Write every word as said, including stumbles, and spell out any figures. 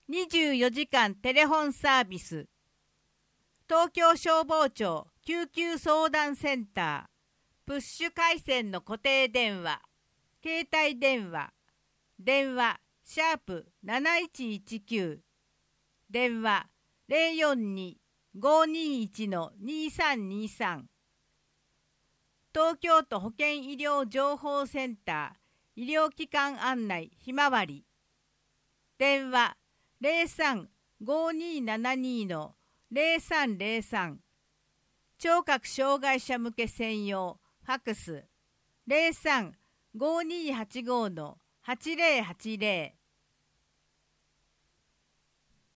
にじゅうよじかんテレフォンサービス、東京消防庁救急相談センター、プッシュ回線の固定電話、携帯電話、電話シャープなないちいちきゅう、電話 ゼロよんに ごーにーいち のにさんにさん、東京都保健医療情報センター医療機関案内ひまわり、電話 ゼロさん ごーにーななに のゼロさんゼロさん、聴覚障害者向け専用ファクス ゼロさん ごーにーはちご のはちゼロはちゼロ